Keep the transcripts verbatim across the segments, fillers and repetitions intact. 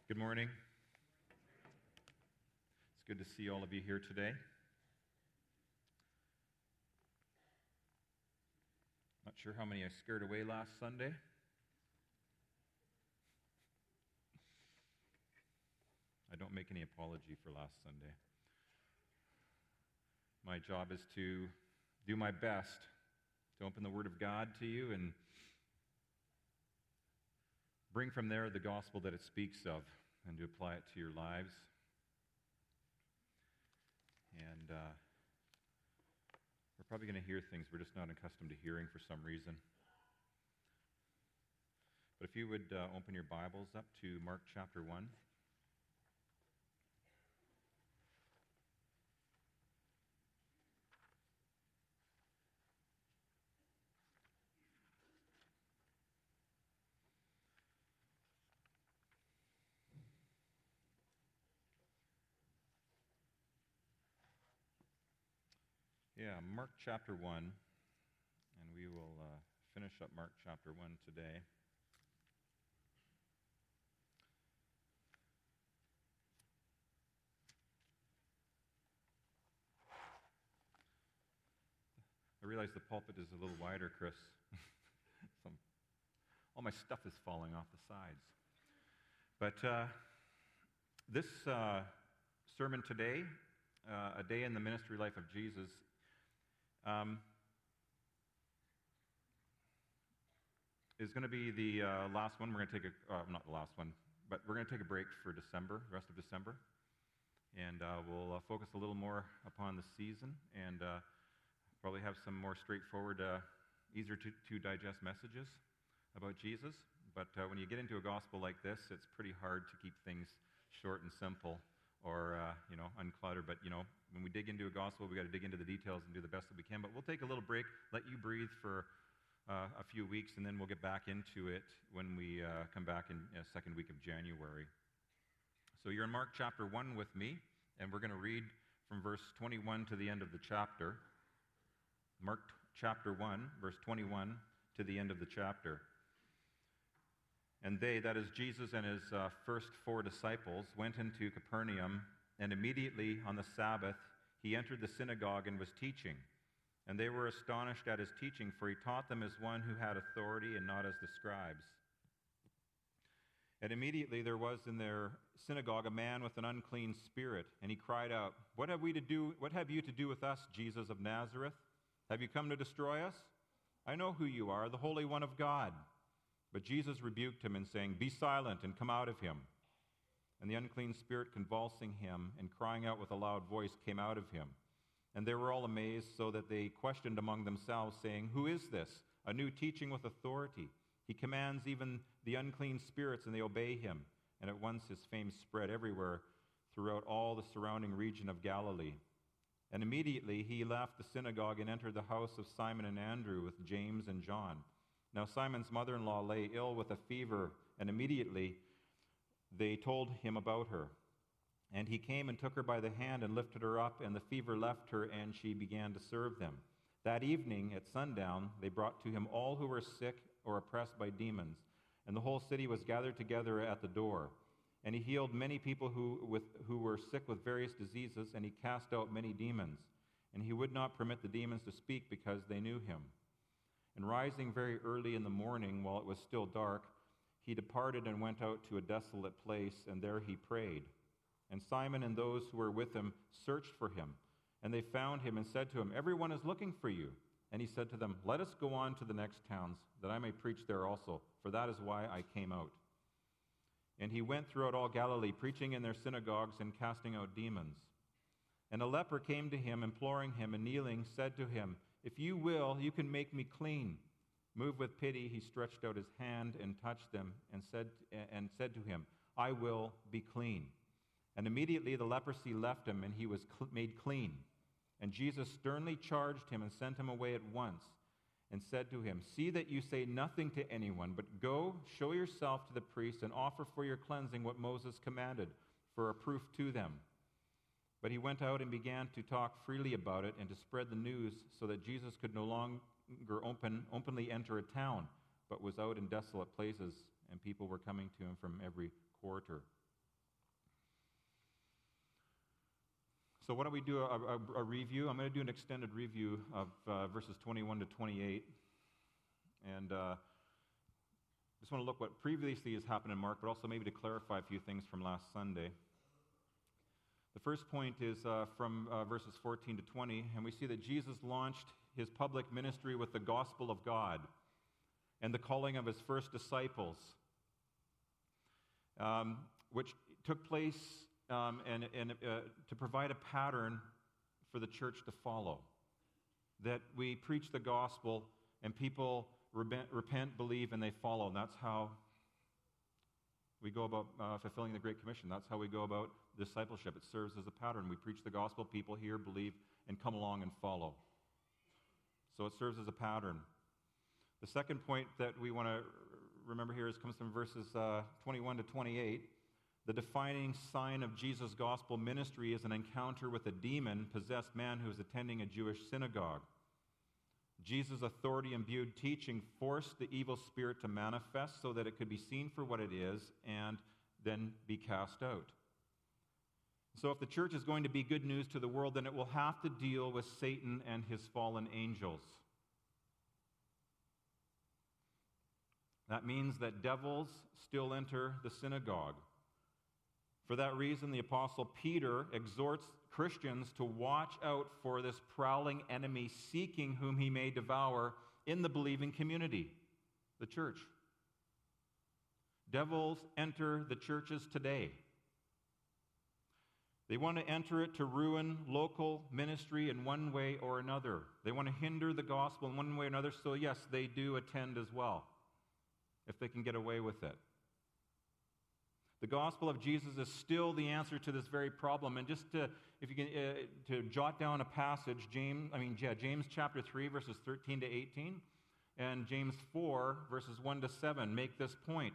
Good morning. It's good to see all of you here today. Not sure how many I scared away last Sunday. I don't make any apology for last Sunday. My job is to do my best to open the Word of God to you and bring from there the gospel that it speaks of and to apply it to your lives. And uh, we're probably going to hear things we're just not accustomed to hearing for some reason. But if you would uh, open your Bibles up to Mark chapter one. Yeah, Mark chapter one, and we will uh, finish up Mark chapter one today. I realize the pulpit is a little wider, Chris. Some, all my stuff is falling off the sides. But uh, this uh, sermon today, uh, A Day in the Ministry Life of Jesus, Um, is going to be the uh, last one. We're going to take a, uh, not the last one, but we're going to take a break for December, the rest of December. And uh, we'll uh, focus a little more upon the season and uh, probably have some more straightforward, uh, easier to, to digest messages about Jesus. But uh, when you get into a gospel like this, it's pretty hard to keep things short and simple or, uh, you know, uncluttered. But, you know, when we dig into a gospel, we've got to dig into the details and do the best that we can. But we'll take a little break, let you breathe for uh, a few weeks, and then we'll get back into it when we uh, come back in the uh, second week of January. So you're in Mark chapter one with me, and we're going to read from verse twenty-one to the end of the chapter. Mark chapter one, verse twenty-one to the end of the chapter. And they, that is Jesus and his uh, first four disciples, went into Capernaum, and immediately on the Sabbath he entered the synagogue and was teaching. And they were astonished at his teaching, for he taught them as one who had authority and not as the scribes. And immediately there was in their synagogue a man with an unclean spirit, and he cried out, "What have we to do? What have you to do with us, Jesus of Nazareth? Have you come to destroy us? I know who you are, the Holy One of God." But Jesus rebuked him and saying, "Be silent and come out of him." And the unclean spirit, convulsing him and crying out with a loud voice, came out of him. And they were all amazed, so that they questioned among themselves, saying, "Who is this? A new teaching with authority. He commands even the unclean spirits, and they obey him." And at once his fame spread everywhere throughout all the surrounding region of Galilee. And immediately he left the synagogue and entered the house of Simon and Andrew with James and John. Now Simon's mother-in-law lay ill with a fever, and immediately they told him about her. And he came and took her by the hand and lifted her up, and the fever left her, and she began to serve them. That evening at sundown they brought to him all who were sick or oppressed by demons, and the whole city was gathered together at the door. And he healed many people who, with, who were sick with various diseases, and he cast out many demons. And he would not permit the demons to speak, because they knew him. And rising very early in the morning, while it was still dark, he departed and went out to a desolate place, and there he prayed. And Simon and those who were with him searched for him, and they found him and said to him, "Everyone is looking for you." And he said to them, "Let us go on to the next towns, that I may preach there also, for that is why I came out." And he went throughout all Galilee, preaching in their synagogues and casting out demons. And a leper came to him, imploring him, and kneeling, said to him, "If you will, you can make me clean." Moved with pity, he stretched out his hand and touched them, and said, and said to him, "I will be clean." And immediately the leprosy left him, and he was cl- made clean. And Jesus sternly charged him and sent him away at once, and said to him, "See that you say nothing to anyone, but go, show yourself to the priest, and offer for your cleansing what Moses commanded, for a proof to them." But he went out and began to talk freely about it and to spread the news, so that Jesus could no longer open, openly enter a town, but was out in desolate places, and people were coming to him from every quarter. So why don't we do a, a, a review? I'm going to do an extended review of uh, verses twenty-one to twenty-eight. And uh, just want to look what previously has happened in Mark, but also maybe to clarify a few things from last Sunday. The first point is uh, from uh, verses fourteen to twenty, and we see that Jesus launched his public ministry with the gospel of God and the calling of his first disciples, um, which took place um, and, and uh, to provide a pattern for the church to follow. That we preach the gospel and people repent, repent believe, and they follow. And that's how we go about uh, fulfilling the Great Commission. That's how we go about discipleship. It serves as a pattern. We preach the gospel, people hear, believe, and come along and follow. So it serves as a pattern. The second point that we want to remember here is comes from verses uh, twenty-one to twenty-eight. The defining sign of Jesus' gospel ministry is an encounter with a demon-possessed man who is attending a Jewish synagogue. Jesus' authority-imbued teaching forced the evil spirit to manifest so that it could be seen for what it is and then be cast out. So if the church is going to be good news to the world, then it will have to deal with Satan and his fallen angels. That means that devils still enter the synagogue. For that reason, the Apostle Peter exhorts Christians to watch out for this prowling enemy seeking whom he may devour in the believing community, the church. Devils enter the churches today. They want to enter it to ruin local ministry in one way or another. They want to hinder the gospel in one way or another, so yes, they do attend as well, if they can get away with it. The gospel of Jesus is still the answer to this very problem. And just to, if you can, uh, to jot down a passage, James, I mean, yeah, James chapter three, verses thirteen to eighteen, and James four, verses one to seven, make this point.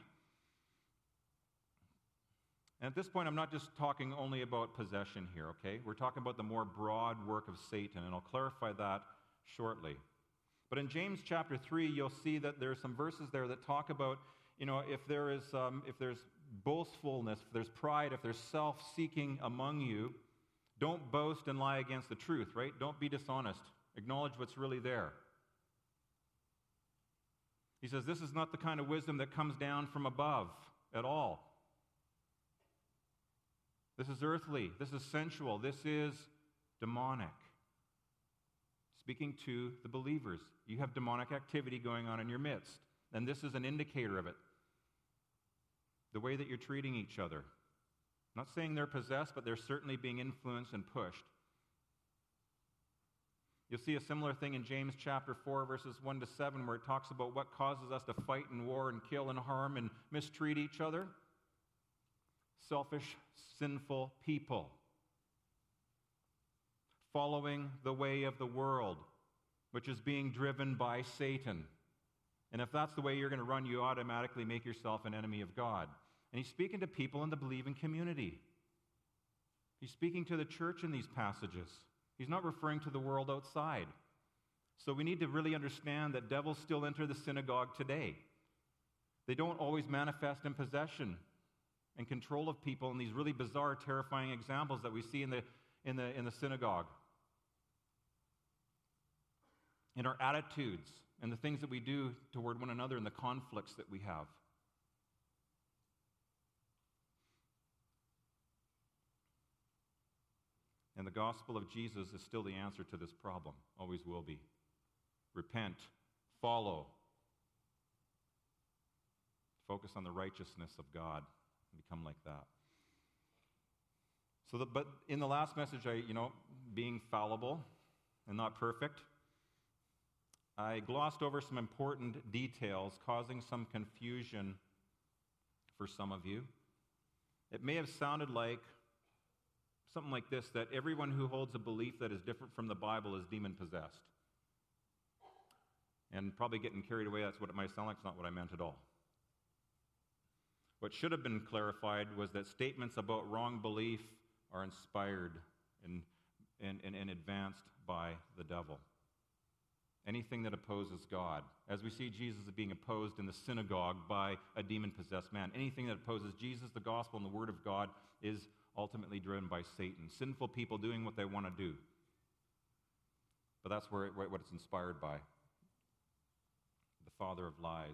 And at this point, I'm not just talking only about possession here, okay? We're talking about the more broad work of Satan, and I'll clarify that shortly. But in James chapter three, you'll see that there are some verses there that talk about, you know, if there is, um, if there's boastfulness, if there's pride, if there's self-seeking among you, don't boast and lie against the truth, right? Don't be dishonest. Acknowledge what's really there. He says this is not the kind of wisdom that comes down from above at all. This is earthly. This is sensual. This is demonic. Speaking to the believers, you have demonic activity going on in your midst, and this is an indicator of it. The way that you're treating each other. I'm not saying they're possessed, but they're certainly being influenced and pushed. You'll see a similar thing in James chapter four, verses one to seven, where it talks about what causes us to fight and war and kill and harm and mistreat each other. Selfish, sinful people. Following the way of the world, which is being driven by Satan. And if that's the way you're going to run, you automatically make yourself an enemy of God. And he's speaking to people in the believing community. He's speaking to the church in these passages. He's not referring to the world outside. So we need to really understand that devils still enter the synagogue today. They don't always manifest in possession and control of people in these really bizarre, terrifying examples that we see in the, in the, in the synagogue. In our attitudes and the things that we do toward one another and the conflicts that we have. And the gospel of Jesus is still the answer to this problem, always will be. Repent, follow, focus on the righteousness of God, and become like that. So, the, but in the last message, I, you know, being fallible and not perfect, I glossed over some important details, causing some confusion for some of you. It may have sounded like something like this, that everyone who holds a belief that is different from the Bible is demon-possessed. And probably getting carried away, that's what it might sound like. It's not what I meant at all. What should have been clarified was that statements about wrong belief are inspired and, and, and, and advanced by the devil. anything that opposes God. As we see Jesus being opposed in the synagogue by a demon-possessed man, anything that opposes Jesus, the gospel, and the word of God is ultimately driven by Satan. Sinful people doing what they want to do. But that's where it, what it's inspired by. The father of lies.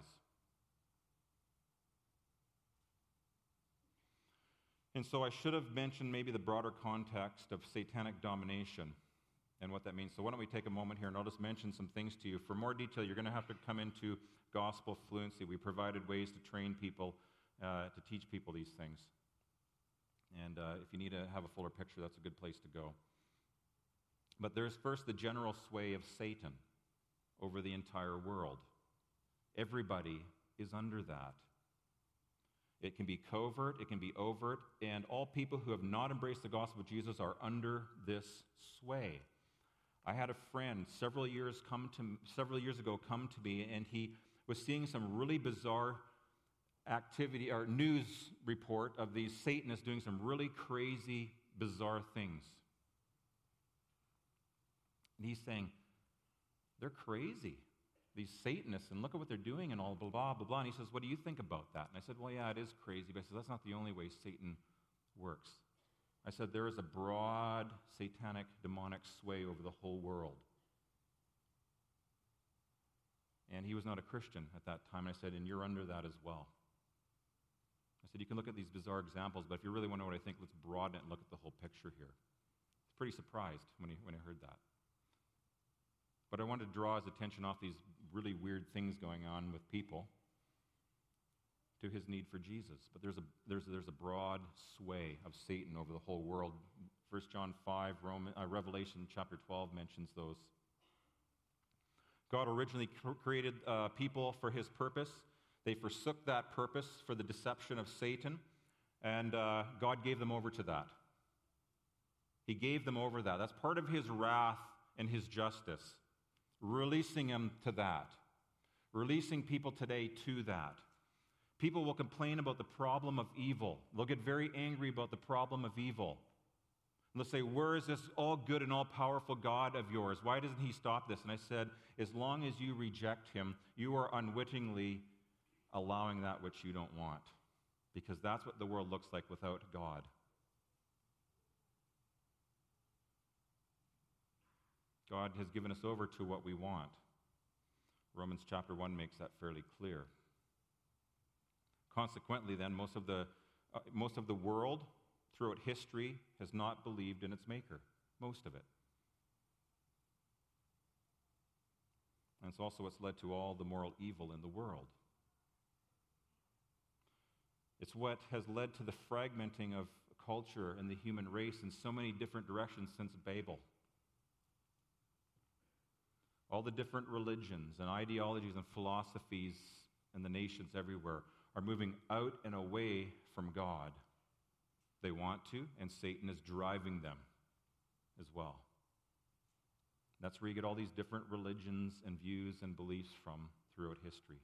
And so I should have mentioned maybe the broader context of satanic domination and what that means. So why don't we take a moment here and I'll just mention some things to you. For more detail, you're going to have to come into gospel fluency. We provided ways to train people, uh, to teach people these things. And uh, if you need to have a fuller picture, that's a good place to go. But there's first the general sway of Satan over the entire world. Everybody is under that. It can be covert, it can be overt, and all people who have not embraced the gospel of Jesus are under this sway. I had a friend several years come to several years ago come to me, and he was seeing some really bizarre activity or news report of these Satanists doing some really crazy, bizarre things. And he's saying, they're crazy, these Satanists, and look at what they're doing and all blah, blah, blah, blah. And he says, what do you think about that? And I said, well, yeah, it is crazy. But I said, that's not the only way Satan works. I said, there is a broad satanic, demonic sway over the whole world. And he was not a Christian at that time. And I said, and you're under that as well. I said, you can look at these bizarre examples, but if you really want to know what I think, let's broaden it and look at the whole picture here. I was pretty surprised when he, when he heard that. But I wanted to draw his attention off these really weird things going on with people to his need for Jesus. But there's a, there's, there's a broad sway of Satan over the whole world. First John five, Roman, uh, Revelation chapter twelve mentions those. God originally cr- created uh, people for his purpose. They forsook that purpose for the deception of Satan, and uh, God gave them over to that. He gave them over that. That's part of his wrath and his justice, releasing them to that, releasing people today to that. People will complain about the problem of evil. They'll get very angry about the problem of evil. And they'll say, where is this all good and all powerful God of yours? Why doesn't he stop this? And I said, as long as you reject him, you are unwittingly allowing that which you don't want. Because that's what the world looks like without God. God has given us over to what we want. Romans chapter one makes that fairly clear. Consequently, then, most of the uh, most of the world throughout history has not believed in its maker. Most of it. And it's also what's led to all the moral evil in the world. It's what has led to the fragmenting of culture and the human race in so many different directions since Babel. All the different religions and ideologies and philosophies in the nations everywhere are moving out and away from God. They want to, and Satan is driving them as well. That's where you get all these different religions and views and beliefs from throughout history.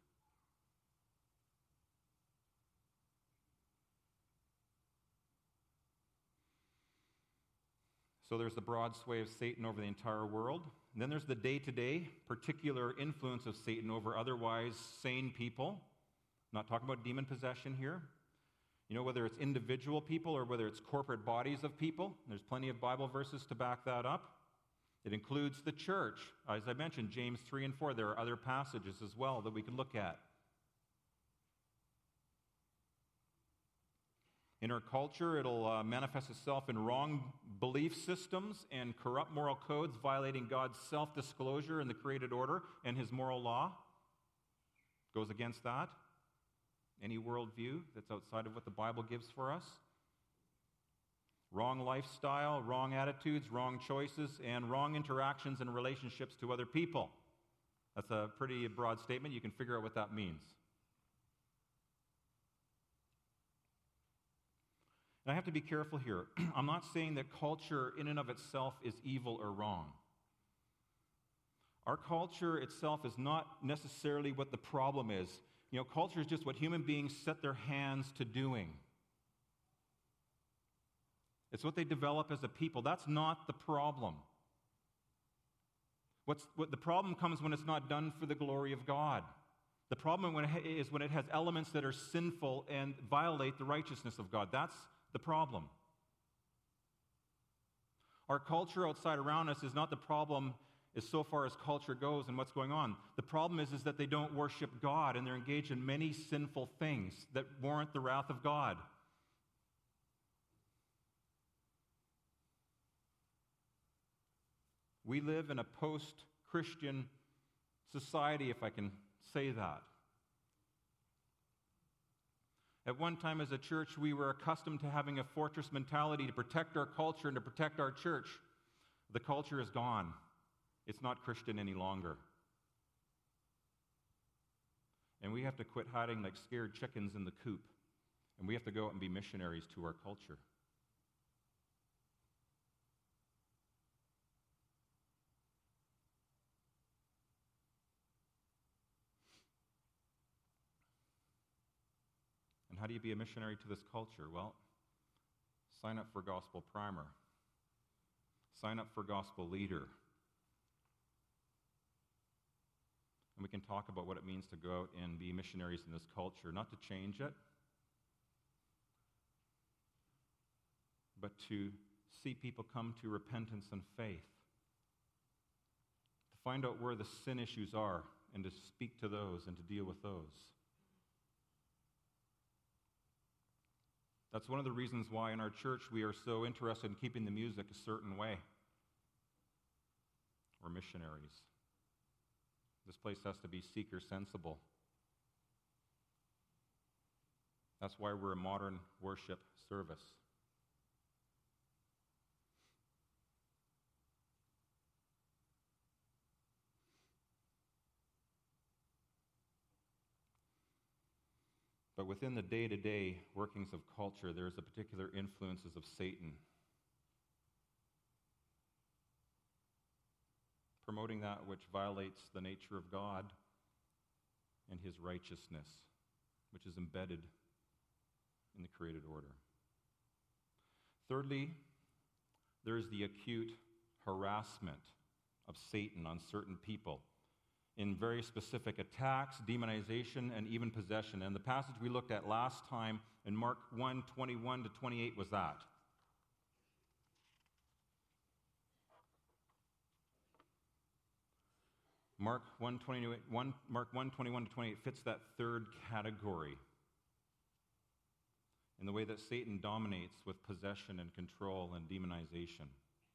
So there's the broad sway of Satan over the entire world. And then there's the day-to-day particular influence of Satan over otherwise sane people. I'm not talking about demon possession here. You know, whether it's individual people or whether it's corporate bodies of people. There's plenty of Bible verses to back that up. It includes the church. As I mentioned, James three and four. There are other passages as well that we can look at. In our culture, it'll uh, manifest itself in wrong belief systems and corrupt moral codes, violating God's self-disclosure in the created order and his moral law. Goes against that. Any worldview that's outside of what the Bible gives for us. Wrong lifestyle, wrong attitudes, wrong choices, and wrong interactions and relationships to other people. That's a pretty broad statement. You can figure out what that means. And I have to be careful here. I'm not saying that culture in and of itself is evil or wrong. Our culture itself is not necessarily what the problem is. You know, culture is just what human beings set their hands to doing. It's what they develop as a people. That's not the problem. What's, what the problem comes when it's not done for the glory of God. The problem when it ha- is when it has elements that are sinful and violate the righteousness of God. That's the problem. Our culture outside around us is not the problem as so far as culture goes and what's going on. The problem is, is that they don't worship God, and they're engaged in many sinful things that warrant the wrath of God. We live in a post-Christian society, if I can say that. At one time as a church, we were accustomed to having a fortress mentality to protect our culture and to protect our church. The culture is gone. It's not Christian any longer. And we have to quit hiding like scared chickens in the coop. And we have to go out and be missionaries to our culture. And how do you be a missionary to this culture? Well, sign up for Gospel Primer. Sign up for Gospel Leader. And we can talk about what it means to go out and be missionaries in this culture, not to change it, but to see people come to repentance and faith, to find out where the sin issues are and to speak to those and to deal with those. That's one of the reasons why in our church we are so interested in keeping the music a certain way. We're missionaries. This place has to be seeker sensible. That's why we're a modern worship service. But within the day-to-day workings of culture, there's a particular influences of Satan. Promoting that which violates the nature of God and his righteousness, which is embedded in the created order. Thirdly, there is the acute harassment of Satan on certain people in very specific attacks, demonization, and even possession. And the passage we looked at last time in Mark one, twenty-one to twenty-eight was that. Mark one, twenty-one, Mark one, twenty-one to twenty-eight fits that third category in the way that Satan dominates with possession and control and demonization.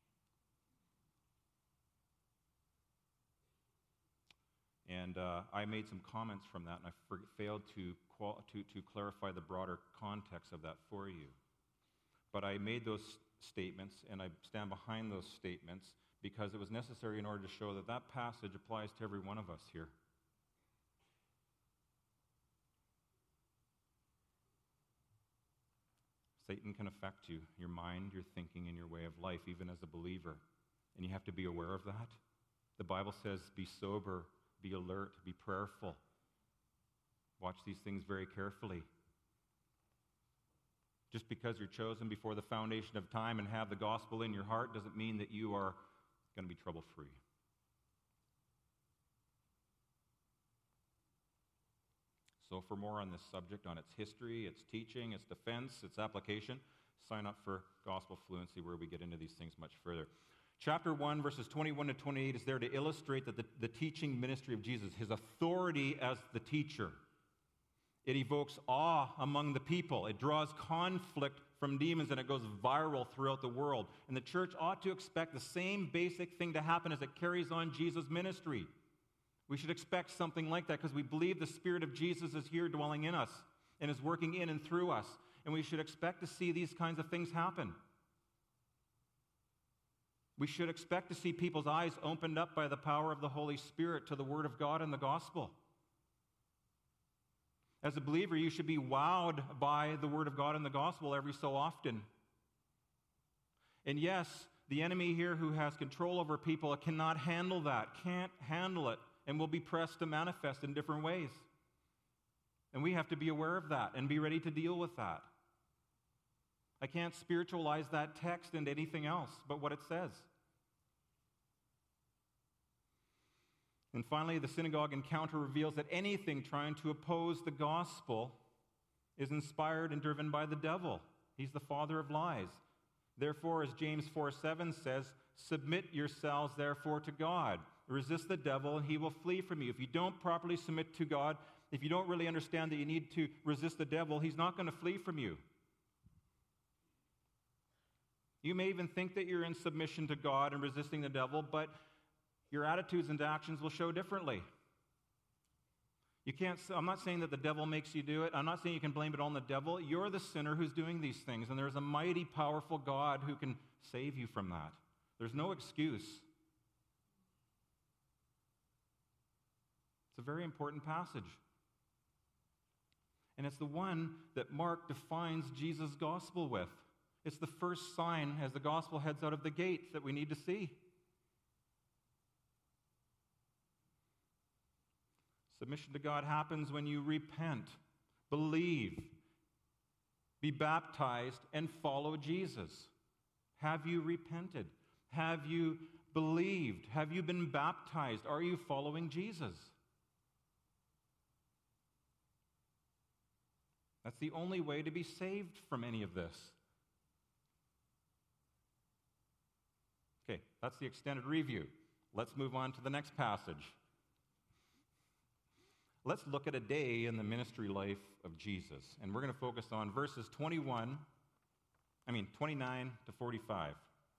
And uh, I made some comments from that, and I for- failed to, qual- to, to clarify the broader context of that for you. But I made those statements, and I stand behind those statements, because it was necessary in order to show that that passage applies to every one of us here. Satan can affect you, your mind, your thinking, and your way of life, even as a believer. And you have to be aware of that. The Bible says, be sober, be alert, be prayerful. Watch these things very carefully. Just because you're chosen before the foundation of time and have the gospel in your heart doesn't mean that you are going to be trouble-free. So for more on this subject, on its history, its teaching, its defense, its application, sign up for Gospel Fluency, where we get into these things much further. Chapter one, verses twenty-one to twenty-eight is there to illustrate that the, the teaching ministry of Jesus, his authority as the teacher. It evokes awe among the people. It draws conflict from demons, and it goes viral throughout the world. And the church ought to expect the same basic thing to happen as it carries on Jesus' ministry. We should expect something like that because we believe the Spirit of Jesus is here dwelling in us and is working in and through us. And we should expect to see these kinds of things happen. We should expect to see people's eyes opened up by the power of the Holy Spirit to the Word of God and the gospel. As a believer, you should be wowed by the Word of God and the gospel every so often. And yes, the enemy here who has control over people cannot handle that, can't handle it, and will be pressed to manifest in different ways. And we have to be aware of that and be ready to deal with that. I can't spiritualize that text into anything else but what it says. And finally, the synagogue encounter reveals that anything trying to oppose the gospel is inspired and driven by the devil. He's the father of lies. Therefore, as James four seven says, submit yourselves therefore to God. Resist the devil and he will flee from you. If you don't properly submit to God, if you don't really understand that you need to resist the devil, he's not going to flee from you. You may even think that you're in submission to God and resisting the devil, but your attitudes and actions will show differently. You can't, I'm not saying that the devil makes you do it. I'm not saying you can blame it on the devil. You're the sinner who's doing these things, and there's a mighty, powerful God who can save you from that. There's no excuse. It's a very important passage. And it's the one that Mark defines Jesus' gospel with. It's the first sign as the gospel heads out of the gate that we need to see. Submission to God happens when you repent, believe, be baptized, and follow Jesus. Have you repented? Have you believed? Have you been baptized? Are you following Jesus? That's the only way to be saved from any of this. Okay, that's the extended review. Let's move on to the next passage. Let's look at a day in the ministry life of Jesus. And we're going to focus on verses twenty-one, I mean twenty-nine to forty-five.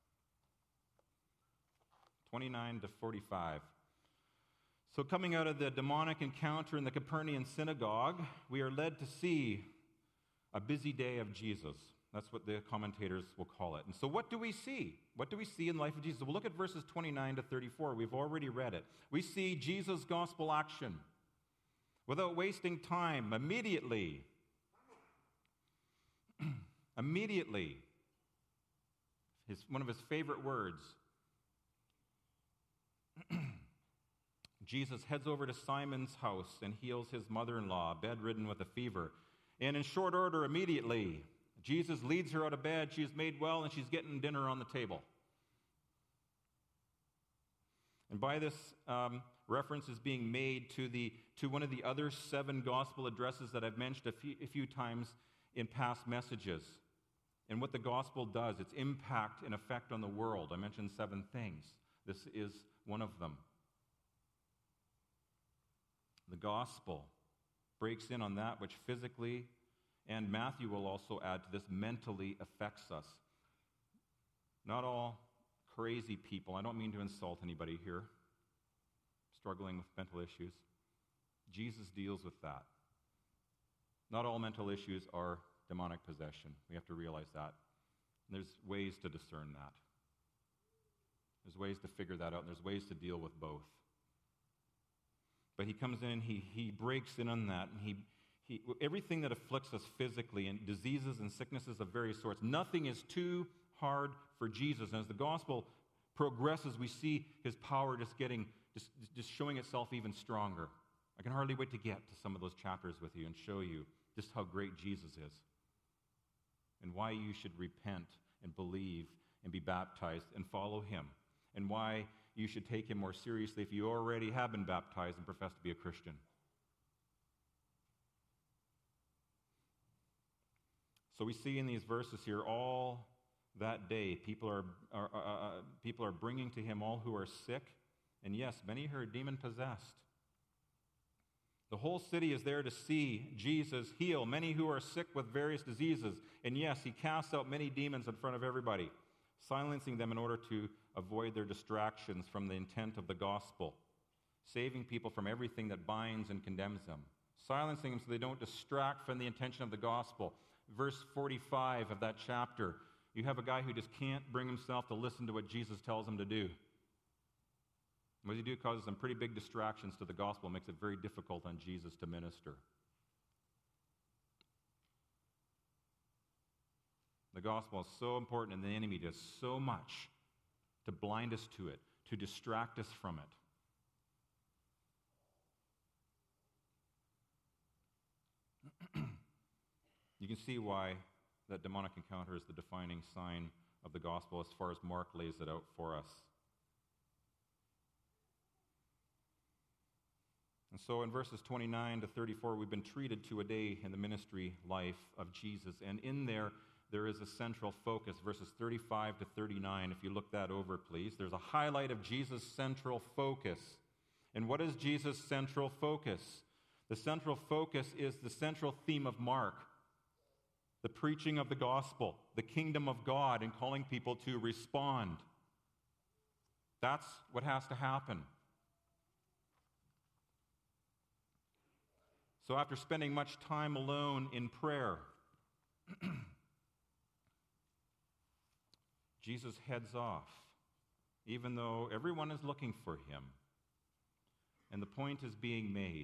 twenty-nine to forty-five. So coming out of the demonic encounter in the Capernaum synagogue, we are led to see a busy day of Jesus. That's what the commentators will call it. And so what do we see? What do we see in the life of Jesus? We'll look at verses twenty-nine to thirty-four. We've already read it. We see Jesus' gospel action. Without wasting time, immediately, immediately, his, one of his favorite words, Jesus heads over to Simon's house and heals his mother-in-law, bedridden with a fever. And in short order, immediately, Jesus leads her out of bed. She is made well, and she's getting dinner on the table. And by this, um, reference is being made to the to one of the other seven gospel addresses that I've mentioned a few, a few times in past messages. And what the gospel does, its impact and effect on the world. I mentioned seven things. This is one of them. The gospel breaks in on that which physically, and Matthew will also add to this, mentally affects us. Not all crazy people, I don't mean to insult anybody here, struggling with mental issues. Jesus deals with that. Not all mental issues are demonic possession. We have to realize that. And there's ways to discern that. There's ways to figure that out, and there's ways to deal with both. But he comes in, he, he breaks in on that, and he, he everything that afflicts us physically, and diseases and sicknesses of various sorts, nothing is too hard for Jesus. And as the gospel progresses, we see his power just getting, just, just showing itself even stronger. I can hardly wait to get to some of those chapters with you and show you just how great Jesus is and why you should repent and believe and be baptized and follow him, and why you should take him more seriously if you already have been baptized and profess to be a Christian. So we see in these verses here, all that day, people are, are, uh, people are bringing to him all who are sick, and yes, many who are demon-possessed. The whole city is there to see Jesus heal many who are sick with various diseases. And yes, he casts out many demons in front of everybody, silencing them in order to avoid their distractions from the intent of the gospel, saving people from everything that binds and condemns them, silencing them so they don't distract from the intention of the gospel. Verse forty-five of that chapter, you have a guy who just can't bring himself to listen to what Jesus tells him to do. What does he do? Causes some pretty big distractions to the gospel, makes it very difficult on Jesus to minister. The gospel is so important, and the enemy does so much to blind us to it, to distract us from it. You can see why that demonic encounter is the defining sign of the gospel as far as Mark lays it out for us. And so in verses twenty-nine to thirty-four, we've been treated to a day in the ministry life of Jesus. And in there, there is a central focus. Verses thirty-five to thirty-nine, if you look that over, please. There's a highlight of Jesus' central focus. And what is Jesus' central focus? The central focus is the central theme of Mark. The preaching of the gospel, the kingdom of God, and calling people to respond. That's what has to happen. So after spending much time alone in prayer, Jesus heads off, even though everyone is looking for him. And the point is being made.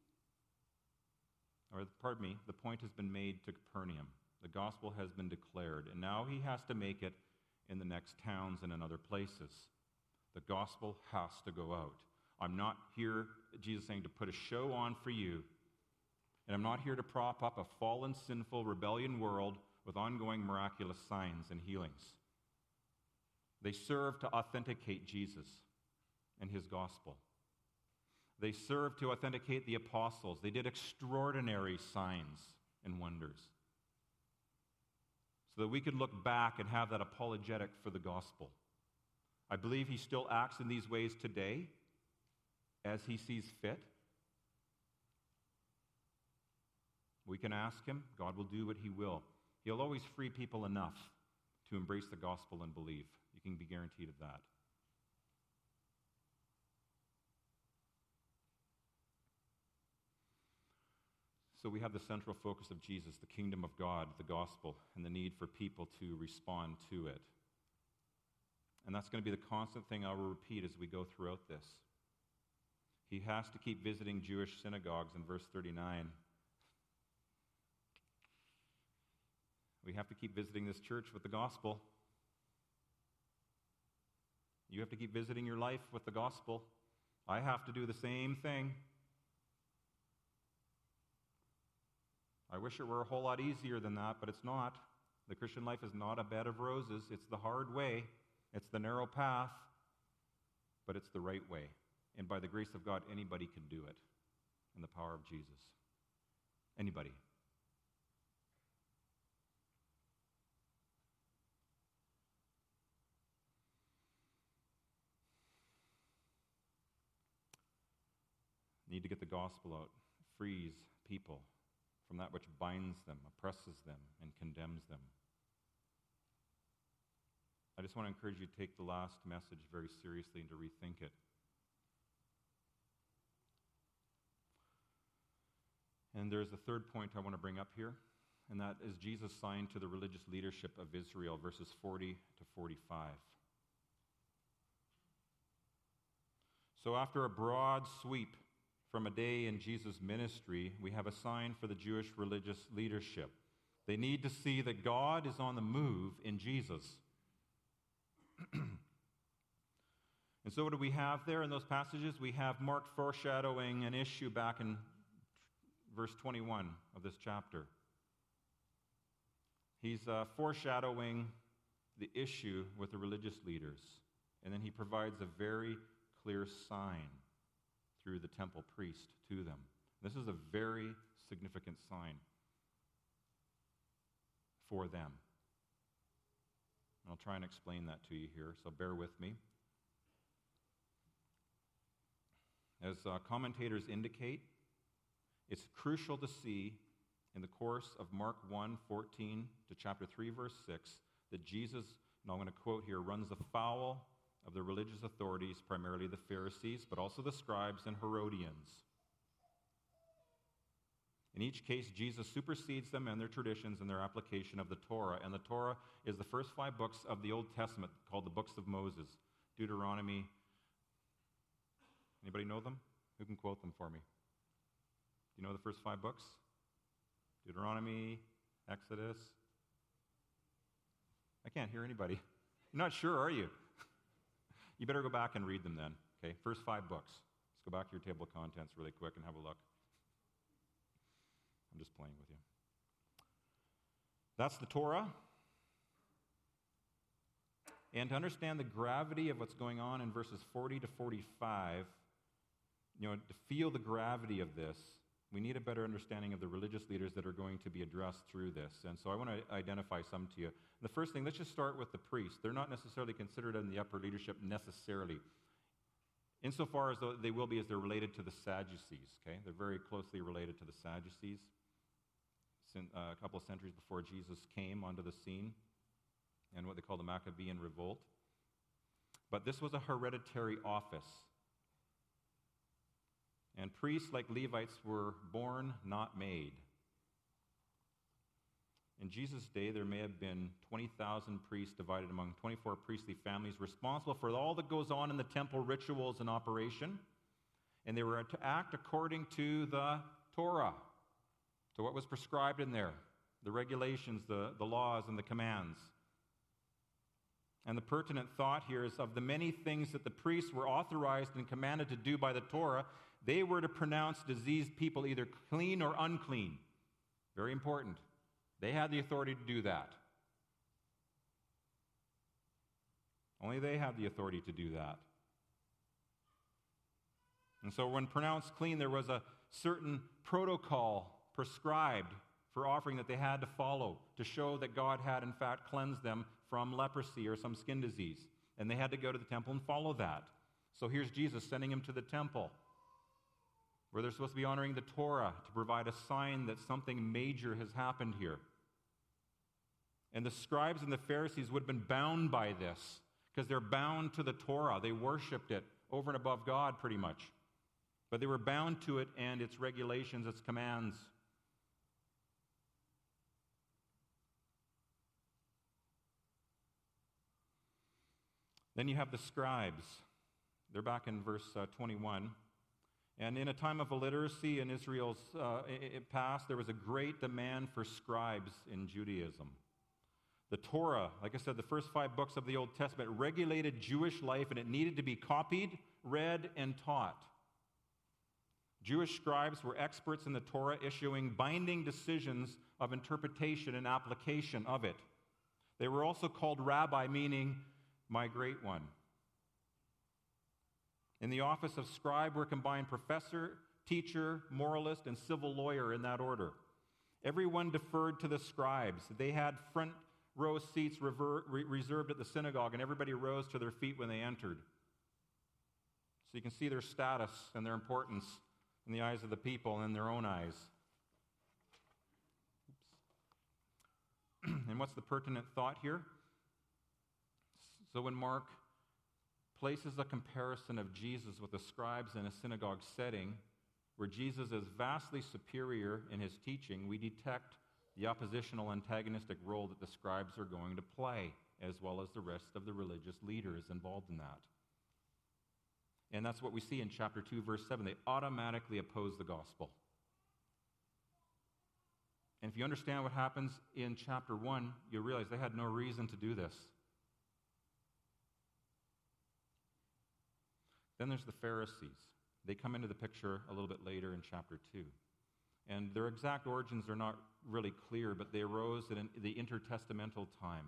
Or, pardon me, the point has been made to Capernaum. The gospel has been declared, and now he has to make it in the next towns and in other places. The gospel has to go out. I'm not here, Jesus saying, to put a show on for you. And I'm not here to prop up a fallen, sinful, rebellion world with ongoing miraculous signs and healings. They serve to authenticate Jesus and his gospel. They serve to authenticate the apostles. They did extraordinary signs and wonders so that we could look back and have that apologetic for the gospel. I believe he still acts in these ways today as he sees fit. We can ask him. God will do what he will. He'll always free people enough to embrace the gospel and believe. You can be guaranteed of that. So we have the central focus of Jesus, the kingdom of God, the gospel, and the need for people to respond to it. And that's going to be the constant thing I will repeat as we go throughout this. He has to keep visiting Jewish synagogues in verse thirty-nine. We have to keep visiting this church with the gospel. You have to keep visiting your life with the gospel. I have to do the same thing. I wish it were a whole lot easier than that, but it's not. The Christian life is not a bed of roses. It's the hard way. It's the narrow path, but it's the right way. And by the grace of God, anybody can do it in the power of Jesus. Anybody. Need to get the gospel out. Frees people from that which binds them, oppresses them, and condemns them. I just want to encourage you to take the last message very seriously and to rethink it. And there's a third point I want to bring up here, and that is Jesus' sign to the religious leadership of Israel, verses forty to forty-five. So after a broad sweep from a day in Jesus' ministry, we have a sign for the Jewish religious leadership. They need to see that God is on the move in Jesus. And so what do we have there in those passages? We have Mark foreshadowing an issue back in verse twenty-one of this chapter. He's uh, foreshadowing the issue with the religious leaders. And then he provides a very clear sign through the temple priest to them. This is a very significant sign for them. I'll try and explain that to you here, so bear with me. As uh, commentators indicate, it's crucial to see in the course of Mark one, fourteen to chapter three, verse six, that Jesus, and I'm going to quote here, runs afoul of the religious authorities, primarily the Pharisees, but also the scribes and Herodians. In each case, Jesus supersedes them and their traditions and their application of the Torah. And the Torah is the first five books of the Old Testament called the books of Moses. Deuteronomy. Anybody know them? Who can quote them for me? Do you know the first five books? Deuteronomy, Exodus. I can't hear anybody. You're not sure, are you? You better go back and read them then. Okay, first five books. Let's go back to your table of contents really quick and have a look. I'm just playing with you. That's the Torah. And to understand the gravity of what's going on in verses forty to forty-five, you know, to feel the gravity of this, we need a better understanding of the religious leaders that are going to be addressed through this. And so I want to identify some to you. The first thing, let's just start with the priests. They're not necessarily considered in the upper leadership necessarily, insofar as though they will be as they're related to the Sadducees, okay? They're very closely related to the Sadducees. Uh, a couple of centuries before Jesus came onto the scene, and what they call the Maccabean Revolt. But this was a hereditary office. And priests, like Levites, were born, not made. In Jesus' day, there may have been twenty thousand priests divided among twenty-four priestly families responsible for all that goes on in the temple rituals and operation. And they were to act according to the Torah, to what was prescribed in there, the regulations, the, the laws, and the commands. And the pertinent thought here is of the many things that the priests were authorized and commanded to do by the Torah, they were to pronounce diseased people either clean or unclean. Very important. They had the authority to do that. Only they had the authority to do that. And so when pronounced clean, there was a certain protocol prescribed for offering that they had to follow to show that God had in fact cleansed them from leprosy or some skin disease. And they had to go to the temple and follow that. So here's Jesus sending him to the temple, where they're supposed to be honoring the Torah to provide a sign that something major has happened here. And the scribes and the Pharisees would have been bound by this, because they're bound to the Torah. They worshipped it over and above God pretty much. But they were bound to it and its regulations, its commands. Then you have the scribes. They're back in verse uh, twenty-one. And in a time of illiteracy in Israel's uh, past, there was a great demand for scribes in Judaism. The Torah, like I said, the first five books of the Old Testament regulated Jewish life, and it needed to be copied, read, and taught. Jewish scribes were experts in the Torah, issuing binding decisions of interpretation and application of it. They were also called rabbi, meaning my great one. In the office of scribe were combined professor, teacher, moralist, and civil lawyer in that order. Everyone deferred to the scribes. They had front row seats rever- re- reserved at the synagogue, and everybody rose to their feet when they entered. So you can see their status and their importance in the eyes of the people and in their own eyes. And what's the pertinent thought here? So when Mark places a comparison of Jesus with the scribes in a synagogue setting, where Jesus is vastly superior in his teaching, we detect the oppositional antagonistic role that the scribes are going to play, as well as the rest of the religious leaders involved in that. And that's what we see in chapter two, verse seven. They automatically oppose the gospel. And if you understand what happens in chapter one, you realize they had no reason to do this. Then there's the Pharisees. They come into the picture a little bit later in chapter two. And their exact origins are not really clear, but they arose in the intertestamental time.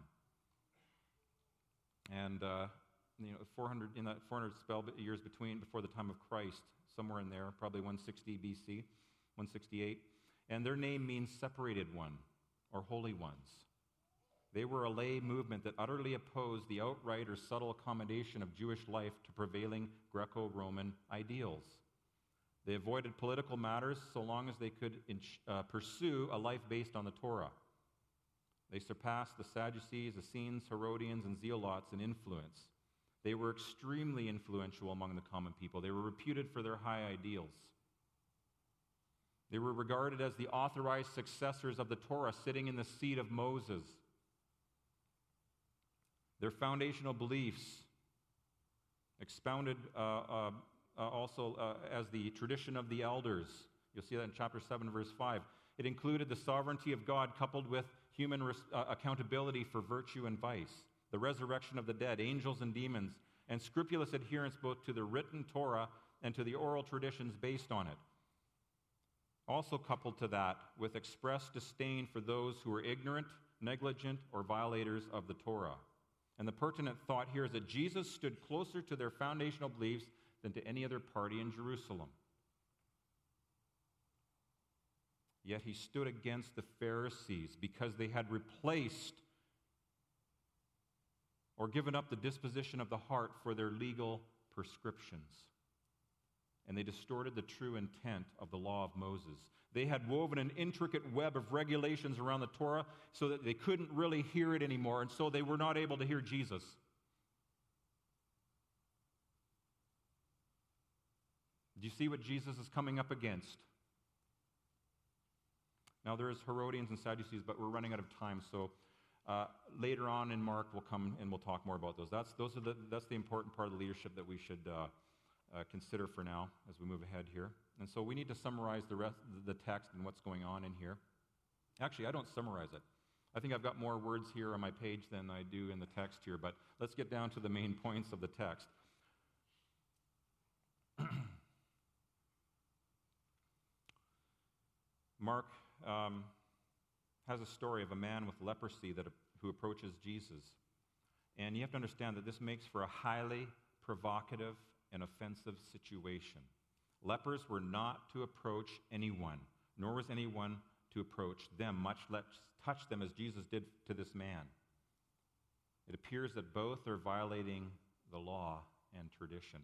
And uh, you know, four hundred in that four hundred spell years between before the time of Christ, somewhere in there, probably one sixty B C, one sixty-eight. And their name means separated one or holy ones. They were a lay movement that utterly opposed the outright or subtle accommodation of Jewish life to prevailing Greco-Roman ideals. They avoided political matters so long as they could uh, pursue a life based on the Torah. They surpassed the Sadducees, Essenes, Herodians, and Zealots in influence. They were extremely influential among the common people. They were reputed for their high ideals. They were regarded as the authorized successors of the Torah, sitting in the seat of Moses. Their foundational beliefs, expounded uh, uh, uh, also uh, as the tradition of the elders. You'll see that in chapter seven, verse five. It included the sovereignty of God coupled with human res- uh, accountability for virtue and vice, the resurrection of the dead, angels and demons, and scrupulous adherence both to the written Torah and to the oral traditions based on it. Also coupled to that with expressed disdain for those who were ignorant, negligent, or violators of the Torah. And the pertinent thought here is that Jesus stood closer to their foundational beliefs than to any other party in Jerusalem. Yet he stood against the Pharisees because they had replaced or given up the disposition of the heart for their legal prescriptions. And they distorted the true intent of the law of Moses. They had woven an intricate web of regulations around the Torah so that they couldn't really hear it anymore, and so they were not able to hear Jesus. Do you see what Jesus is coming up against? Now, there's Herodians and Sadducees, but we're running out of time, so uh, later on in Mark we'll come and we'll talk more about those. That's, those are the, that's the important part of the leadership that we should uh, uh, consider for now as we move ahead here. And so we need to summarize the rest, the text and what's going on in here. Actually, I don't summarize it. I think I've got more words here on my page than I do in the text here, but let's get down to the main points of the text. Mark um, has a story of a man with leprosy that, who approaches Jesus. And you have to understand that this makes for a highly provocative and offensive situation. Lepers were not to approach anyone, nor was anyone to approach them, much less touch them as Jesus did to this man. It appears that both are violating the law and tradition.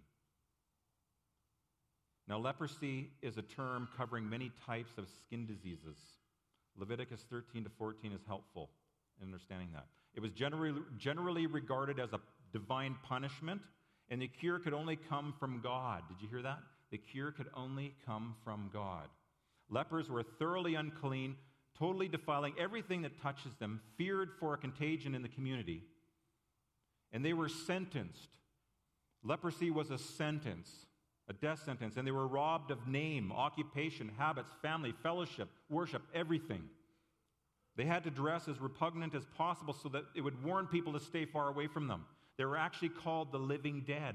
Now, leprosy is a term covering many types of skin diseases. Leviticus thirteen to fourteen is helpful in understanding that. It was generally, generally regarded as a divine punishment, and the cure could only come from God. Did you hear that? The cure could only come from God. Lepers were thoroughly unclean, totally defiling everything that touches them, feared for a contagion in the community, and they were sentenced. Leprosy was a sentence. A death sentence, and they were robbed of name, occupation, habits, family, fellowship, worship, everything. They had to dress as repugnant as possible so that it would warn people to stay far away from them. They were actually called the living dead.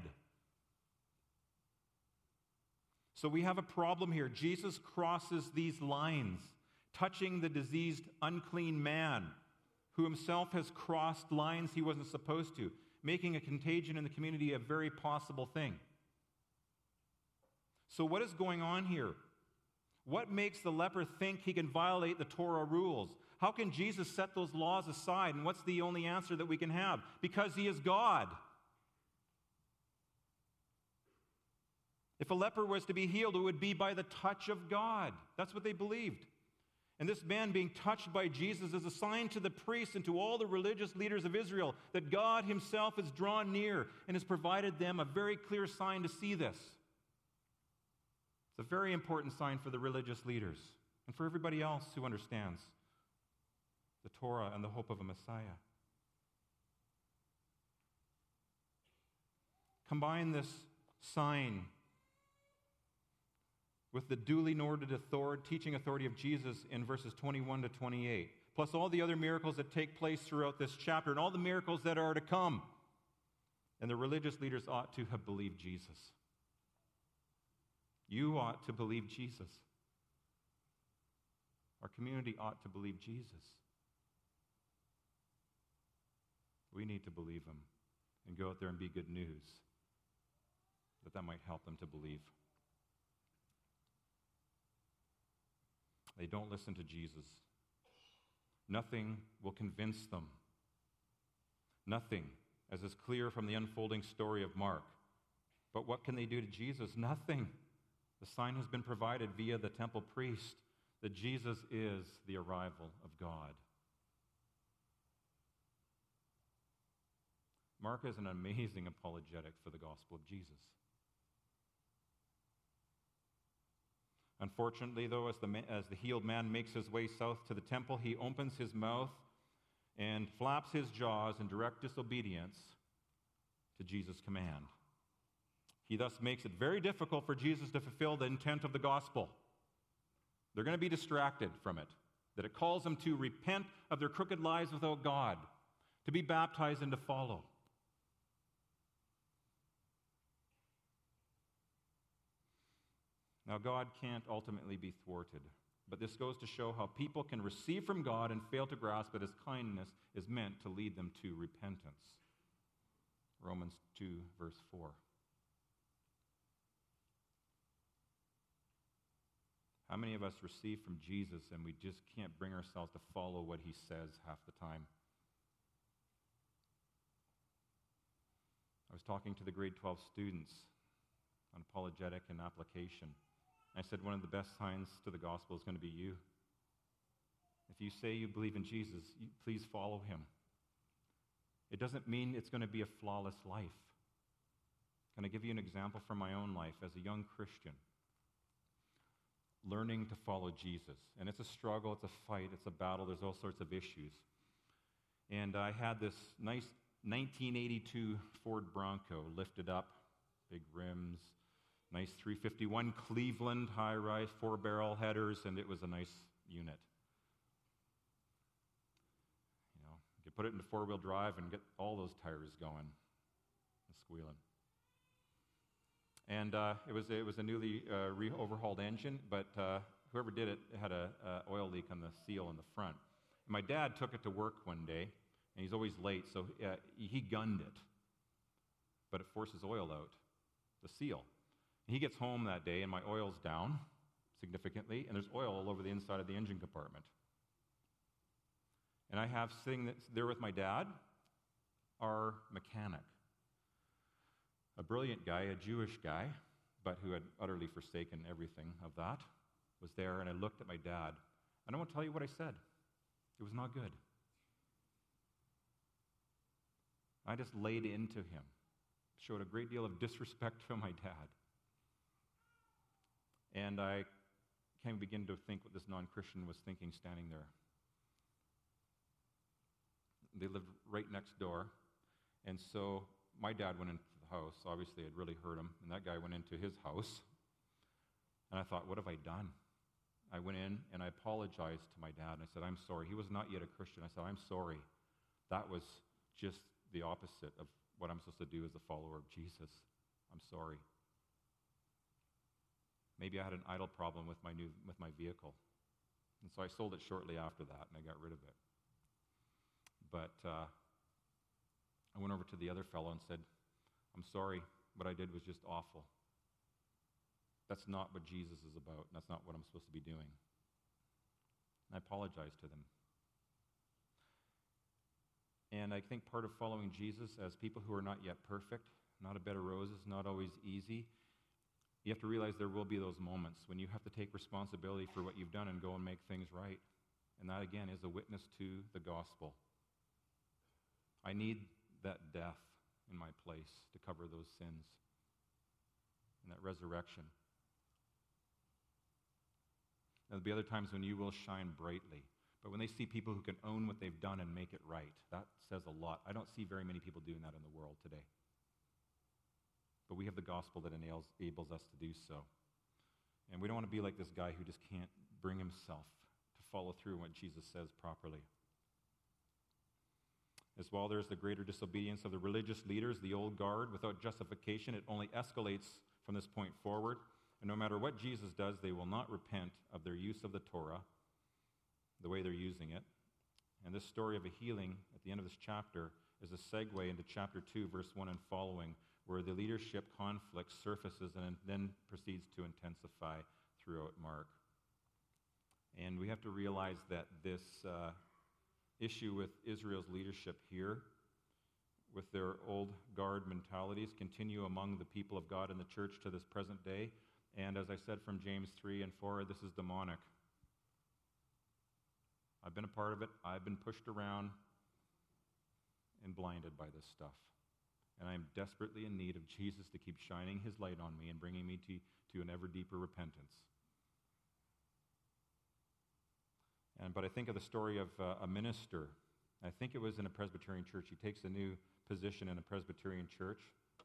So we have a problem here. Jesus crosses these lines, touching the diseased, unclean man who himself has crossed lines he wasn't supposed to, making a contagion in the community a very possible thing. So what is going on here? What makes the leper think he can violate the Torah rules? How can Jesus set those laws aside? And what's the only answer that we can have? Because he is God. If a leper was to be healed, it would be by the touch of God. That's what they believed. And this man being touched by Jesus is a sign to the priests and to all the religious leaders of Israel that God himself has drawn near and has provided them a very clear sign to see this. It's a very important sign for the religious leaders and for everybody else who understands the Torah and the hope of a Messiah. Combine this sign with the duly noted authority, teaching authority of Jesus in verses twenty-one to twenty-eight, plus all the other miracles that take place throughout this chapter and all the miracles that are to come. And the religious leaders ought to have believed Jesus. You ought to believe Jesus. Our community ought to believe Jesus. We need to believe him and go out there and be good news, that that might help them to believe. They don't listen to Jesus. Nothing will convince them. Nothing, as is clear from the unfolding story of Mark. But what can they do to Jesus? Nothing. The sign has been provided via the temple priest that Jesus is the arrival of God. Mark is an amazing apologetic for the gospel of Jesus. Unfortunately, though, as the, as the healed man makes his way south to the temple, he opens his mouth and flaps his jaws in direct disobedience to Jesus' command. He thus makes it very difficult for Jesus to fulfill the intent of the gospel. They're going to be distracted from it, that it calls them to repent of their crooked lives without God, to be baptized and to follow. Now, God can't ultimately be thwarted, but this goes to show how people can receive from God and fail to grasp that his kindness is meant to lead them to repentance. Romans two, verse four. How many of us receive from Jesus and we just can't bring ourselves to follow what he says half the time? I was talking to the grade twelve students on apologetic and application. I said one of the best signs to the gospel is going to be you. If you say you believe in Jesus, you, please follow him. It doesn't mean it's going to be a flawless life. Can I give you an example from my own life as a young Christian? Learning to follow Jesus. And it's a struggle, it's a fight, it's a battle, there's all sorts of issues. And I had this nice nineteen eighty-two Ford Bronco lifted up, big rims, nice three fifty-one Cleveland high-rise, four-barrel headers, and it was a nice unit. You know, you could put it into four-wheel drive and get all those tires going and squealing. And uh, it was it was a newly uh, re-overhauled engine, but uh, whoever did it had an oil leak on the seal in the front. And my dad took it to work one day, and he's always late, so uh, he gunned it. But it forces oil out, the seal. And he gets home that day, and my oil's down significantly, and there's oil all over the inside of the engine compartment. And I have sitting there with my dad, our mechanic. A brilliant guy, a Jewish guy, but who had utterly forsaken everything of that, was there, and I looked at my dad, and I won't tell you what I said. It was not good. I just laid into him, showed a great deal of disrespect to my dad. And I can begin to think what this non-Christian was thinking standing there. They lived right next door, and so my dad went into the house. Obviously, it really hurt him, and that guy went into his house. And I thought, what have I done? I went in, and I apologized to my dad, and I said, I'm sorry. He was not yet a Christian. I said, I'm sorry. That was just the opposite of what I'm supposed to do as a follower of Jesus. I'm sorry. Maybe I had an idle problem with my new with my vehicle. And so I sold it shortly after that, and I got rid of it. But uh, I went over to the other fellow and said, I'm sorry, what I did was just awful. That's not what Jesus is about, and that's not what I'm supposed to be doing. And I apologized to them. And I think part of following Jesus as people who are not yet perfect, not a bed of roses, not always easy, you have to realize there will be those moments when you have to take responsibility for what you've done and go and make things right. And that, again, is a witness to the gospel. I need that death in my place to cover those sins and that resurrection. There'll be other times when you will shine brightly. But when they see people who can own what they've done and make it right, that says a lot. I don't see very many people doing that in the world today. But we have the gospel that enables, enables us to do so. And we don't want to be like this guy who just can't bring himself to follow through what Jesus says properly. As well, there's the greater disobedience of the religious leaders, the old guard, without justification. It only escalates from this point forward. And no matter what Jesus does, they will not repent of their use of the Torah, the way they're using it. And this story of a healing at the end of this chapter is a segue into chapter two, verse one and following, where the leadership conflict surfaces and then proceeds to intensify throughout Mark. And we have to realize that this uh, issue with Israel's leadership here, with their old guard mentalities, continue among the people of God in the church to this present day. And as I said from James three and four, this is demonic. I've been a part of it. I've been pushed around and blinded by this stuff. And I am desperately in need of Jesus to keep shining his light on me and bringing me to, to an ever deeper repentance. And, but I think of the story of uh, a minister. I think it was in a Presbyterian church. He takes a new position in a Presbyterian church.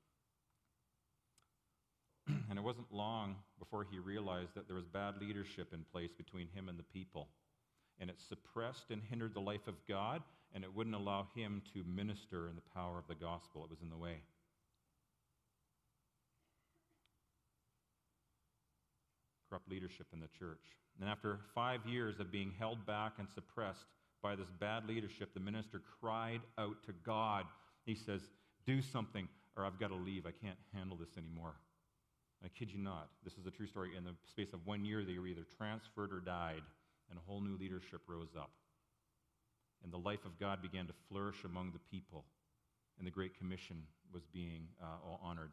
And it wasn't long before he realized that there was bad leadership in place between him and the people. And it suppressed and hindered the life of God, and it wouldn't allow him to minister in the power of the gospel. It was in the way. Corrupt leadership in the church. And after five years of being held back and suppressed by this bad leadership, the minister cried out to God. He says, do something, or I've got to leave. I can't handle this anymore. I kid you not, this is a true story. In the space of one year, they were either transferred or died, and a whole new leadership rose up. And the life of God began to flourish among the people, and the Great Commission was being uh, honored.